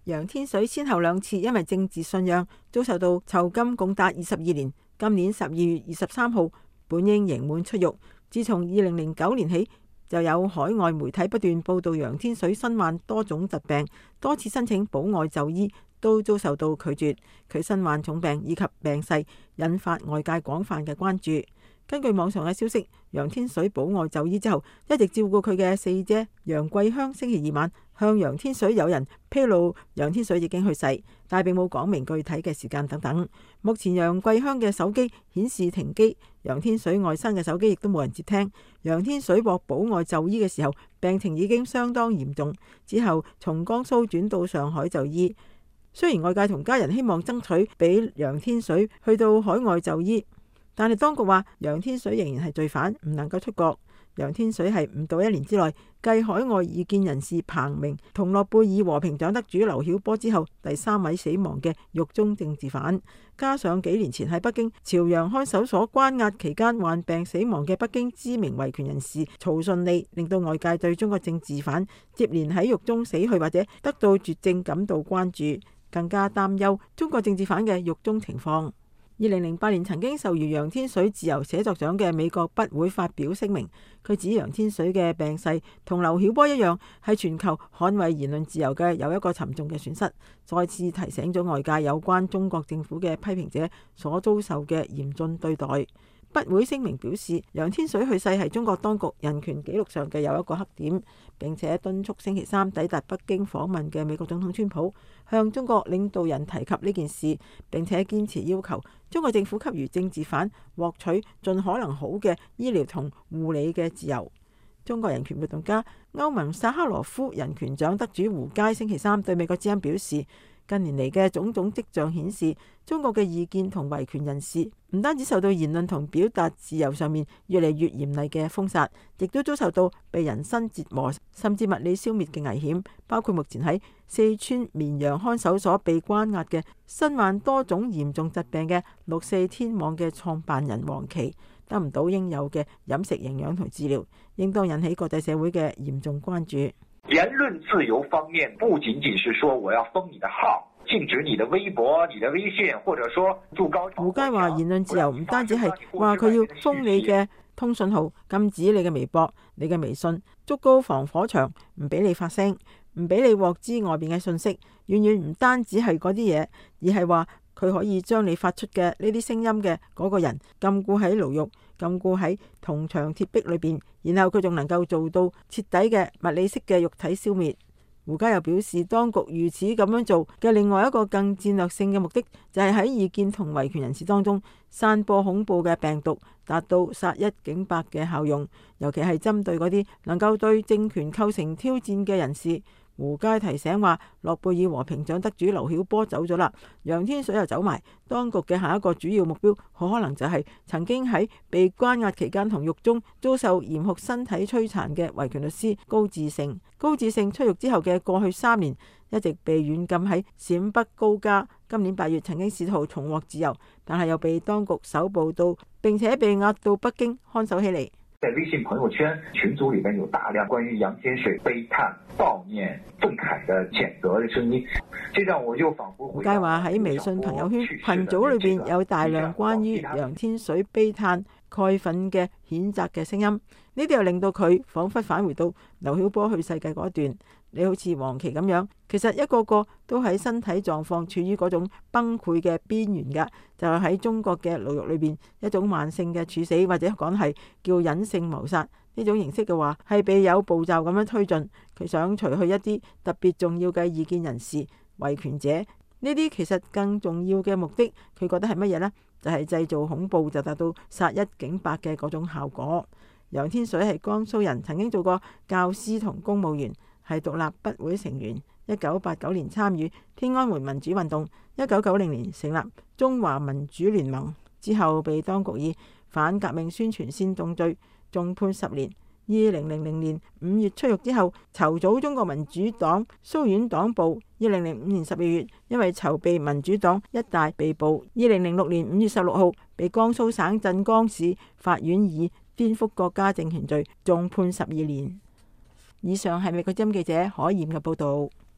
楊天水先後2次因為政治信仰遭受到囚禁共達22年。今年12月23號，本應刑滿出獄。自從2009年起，就有海外媒體不斷報道楊天水身患多種疾病，多次申請保外就醫都遭受到拒絕。佢身患重病以及病逝，引發外界廣泛嘅關注。根據網上嘅消息，楊天水保外就醫之後，一直照顧佢嘅四姐楊桂香星期2晚向楊天水友人披露楊天水已經去世，但並冇講明具體嘅時間等等。目前楊桂香嘅手機顯示停機，楊天水外甥嘅手機亦都冇人接聽。楊天水獲保外就醫嘅時候，病情已經相當嚴重，之後從江蘇轉到上海就醫。雖然外界同家人希望爭取俾楊天水去到海外就醫，但係當局話楊天水仍然係罪犯，唔能夠出國。楊天水係唔到1年之內繼海外異見人士彭明同諾貝爾和平獎得主劉曉波之後第3位死亡嘅獄中政治犯，加上幾年前喺北京朝陽看守所關押期間患病死亡嘅北京知名維權人士曹順利，令到外界對中國政治犯接連喺獄中死去或者得到絕症感到關注，更加擔憂中國政治犯嘅獄中情況。2008年曾經授予楊天水自由寫作獎嘅美國筆會發表聲明，佢指楊天水嘅病逝同劉曉波一樣，係全球捍衛言論自由嘅有一個沉重嘅損失，再次提醒咗外界有關中國政府嘅批評者所遭受嘅嚴峻對待。筆會聲明表示，楊天水去世係中國當局人權紀錄上嘅有一個黑點，並且敦促星期3抵達北京訪問嘅美國總統川普向中國領導人提及呢件事，並且堅持要求中國政府給予政治犯獲取盡可能好嘅醫療同護理嘅自由。中國人權活動家、歐盟薩哈羅夫人權獎得主胡佳星期3對美國之音表示，近年嚟嘅種種跡象顯示，中國嘅異見同維權人士唔單止受到言論同表達自由上面越嚟越嚴厲嘅封殺，亦都遭受到被人身折磨甚至物理消滅嘅危險。包括目前喺四川綿陽看守所被關押嘅身患多種嚴重疾病嘅6四天網嘅創辦人黃琦，得唔到應有嘅飲食營養同治療，應當引起國際社會嘅嚴重關注。 言論自由方面，不僅僅是說我要封你的號，禁止你的微博、你的微信，或者說築高牆。 胡佳話言論自由唔單止係話佢要封你嘅通訊號，禁止你嘅微博、你嘅微信，築高防火牆，唔俾你發聲，唔俾你獲知外邊嘅信息。遠遠唔單止係嗰啲嘢，而係話佢可以將你發出嘅呢啲聲音嘅嗰個人禁錮喺牢獄，禁錮喺銅牆鐵壁裏邊，然後佢仲能夠做到徹底嘅物理式嘅肉體消滅。胡佳又表示，當局如此咁樣做嘅另外一個更戰略性嘅目的，就係喺異見同維權人士當中散播恐怖嘅病毒，達到殺一儆百嘅效用，尤其係針對嗰啲能夠對政權構成挑戰嘅人士。胡佳提醒話，諾貝爾和平獎得主劉曉波走咗啦，楊天水又走埋，當局嘅下一個主要目標好可能就係曾經喺被關押期間同獄中遭受嚴酷身體摧殘嘅維權律師高志勝。高志勝出獄之後嘅過去3年，一直被軟禁喺陝北高家，今年8月曾經試圖重獲自由，但係又被當局搜捕到，並且被押到北京看守起嚟。 在微信朋友圈群組裏面有大量關於楊天水悲嘆、悼念、憤慨的譴責的聲音，這讓我就仿佛胡佳話喺微信朋友圈群組裏邊有大量關於楊天水悲嘆、慨憤嘅譴責嘅聲音，呢啲又令到佢仿佛返回到劉曉波去世嘅嗰一段。你好似黃琦咁樣，其實一個個都喺身體狀況處於嗰種崩潰嘅邊緣㗎，就係喺中國嘅牢獄裏邊一種慢性嘅處死，或者講係叫隱性謀殺呢種形式嘅話，係被有步驟咁樣推進。佢想除去一啲特別重要嘅異見人士、維權者，呢啲其實更重要嘅目的，佢覺得係乜嘢呢？就係製造恐怖，就達到殺一儆百嘅嗰種效果。楊天水係江蘇人，曾經做過教師同公務員，係獨立筆會成員。1989年參與天安門民主運動，1990年成立中華民主聯盟，之後被當局以反革命宣傳煽動罪重判10年。2000年5月出獄之後，籌組中國民主黨蘇縣黨部。2005年12月，因為籌備民主黨一大被捕。2006年5月16號，被江蘇省鎮江市法院以顛覆國家政權罪重判12年。以上係美國之音記者海燕嘅報道。